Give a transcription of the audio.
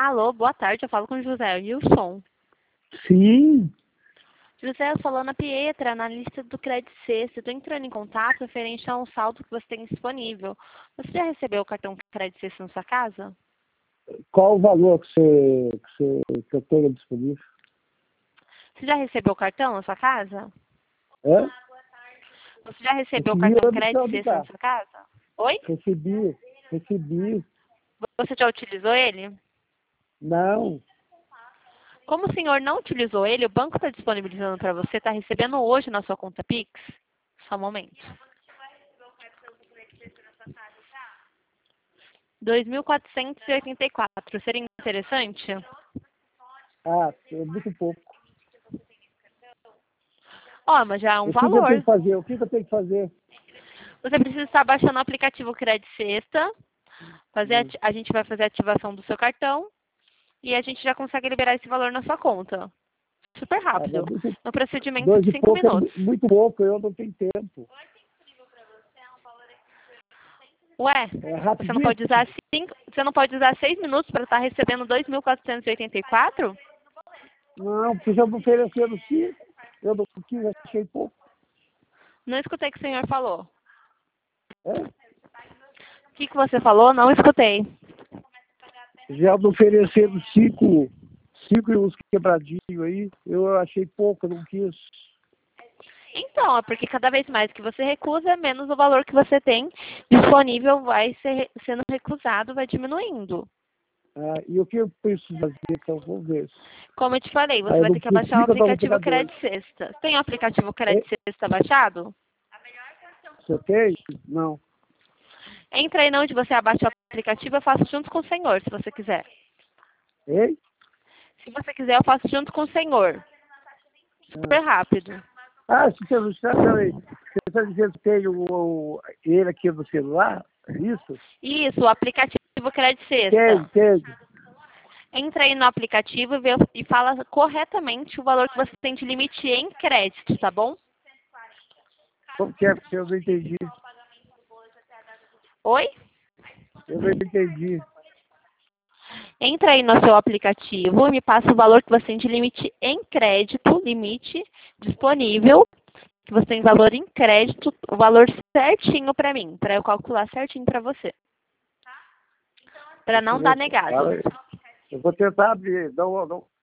Alô, boa tarde, eu falo com o José Wilson. Sim, José, eu sou Ana Pietra, analista do Credit Sexta. Estou entrando em contato referente a um saldo que você tem disponível. Você já recebeu o cartão Credit Sexta na sua casa? qual o valor que eu tenho disponível? Você já recebeu o cartão na sua casa? É? Você já recebeu o Recebi cartão a Credit emissão do Sexta na carro. sua casa? Oi? Recebi. Você já utilizou ele? Não, Como o senhor não utilizou ele, o banco está disponibilizando para você, está recebendo hoje na sua conta Pix? Só um momento. 2.484. Seria interessante? é muito pouco. Ó, mas já é um O que eu tenho valor. que fazer? O que eu tenho que fazer? Você precisa estar baixando o aplicativo Credit Sexta. Hum. A gente vai fazer a ativação do seu cartão e a gente já consegue liberar esse valor na sua conta. Super Mas rápido. No procedimento dois de e 5 pouco é minutos. muito pouco, eu não tenho tempo. Ué, É você não pode rapidíssimo. usar você não pode usar 6 minutos para estar recebendo 2.484? Não, porque já me ofereceram 5, eu não quis, achei pouco. Não escutei o que o senhor falou. É? O que você falou? Não escutei. Já me ofereceram 5 e uns quebradinhos aí, eu achei pouco, eu não quis. Então, é porque cada vez mais que você recusa, menos o valor que você tem disponível vai ser sendo recusado, vai diminuindo. E o que eu preciso fazer, então, vamos ver. Como eu te falei, você Aí eu vai não ter que abaixar o consigo, eu não vou aplicativo pegar dois. Credit Sexta. Tem o aplicativo É, Credit Sexta baixado? você tem? Não. Entra aí onde você abaixa o aplicativo, eu faço junto com o senhor, se você quiser. Ei? Se você quiser, eu faço junto com o senhor. Super rápido. Se você não está, peraí. Você está dizendo que tem ele aqui no celular? Isso? Isso, o aplicativo Credit Tem, Sexta. tem. Entra aí no aplicativo e fala corretamente o valor que você tem de limite em crédito, tá bom? Como que é? Porque eu não entendi. Oi? Eu não entendi. Entra aí no seu aplicativo e me passa o valor que você tem de limite em crédito, limite disponível, que você tem valor em crédito, o valor certinho para mim, para eu calcular certinho para você. Para Deixa eu não dar ver. negado. Fala aí. Eu vou tentar abrir. Não, não.